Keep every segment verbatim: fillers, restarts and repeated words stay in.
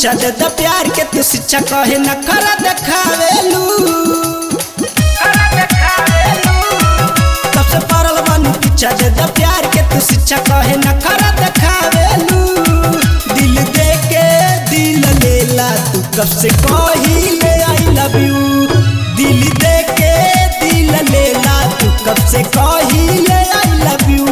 पीछा दे द प्यार के तू शिक्षा कहे न खरा देखावेलू सबसे परल बानी पीछा दे द प्यार के तू शिक्षा कहे न खरा देखावेलू दिल दे के दिल लेला तू कब से कहिले आई लव यू दिल दे के दिल लेला तू कब से कहिले आई लव यू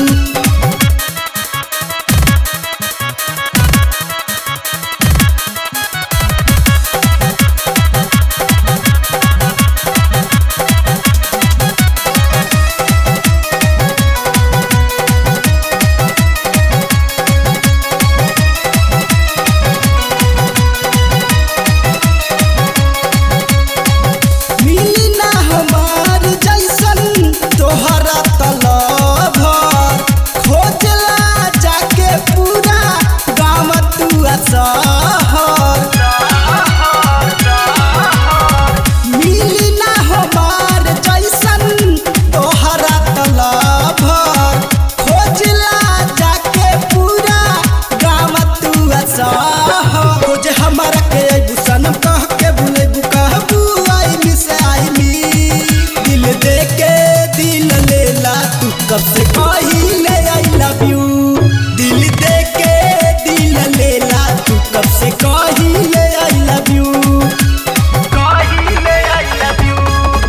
कब से कहिले आई लव यू दिल दे के दिल लेला तू कब से कहिले आई लव यू कहिले आई लव यू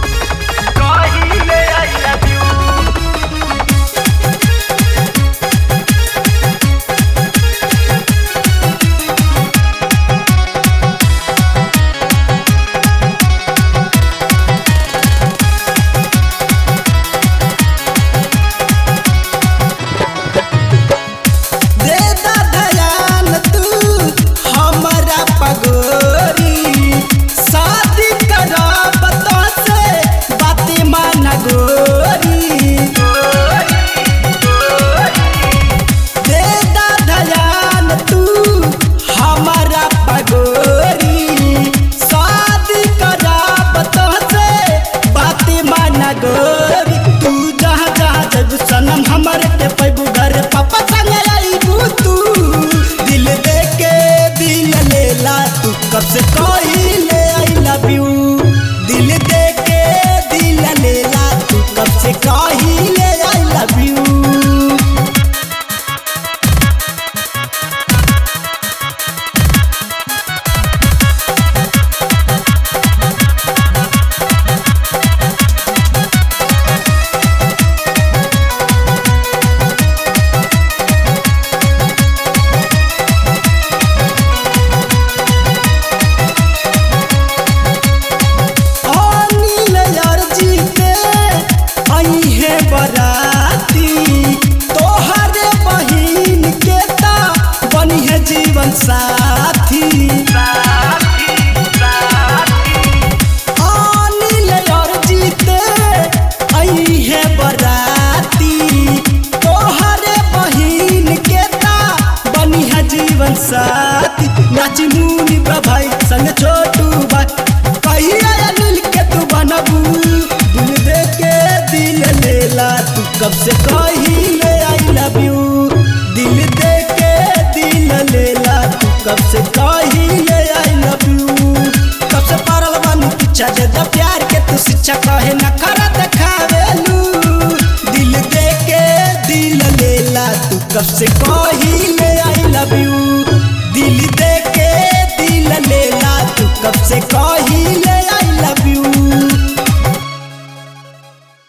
कहिले आई लव यू सनम हमारे के पैबू घर पापा संग आईबू तू दिल दे के दिल लेला तू कब से कहिले आई लव यू दिल दे के दिल लेला तू कब से कहिले आई लव यू जीवन साथी साथी साथी अनिल और जीते आई है बराती तोहरे बहिन के ता बनी है जीवन साथी नाची मुनि भाई संग छोटू भाई कहिया अनिल के तू बनबू दिल दे के दिल लेला तू कब से कहिले आई लव यू दिल दे के दिल लेला तू कब से कहिले आई लव यू कब से परल बानी पीछा दे द प्यार के तू शिक्षा कहे न खरा देखावेलू दिल दे के दिल लेला तू कब से कहिले आई लव यू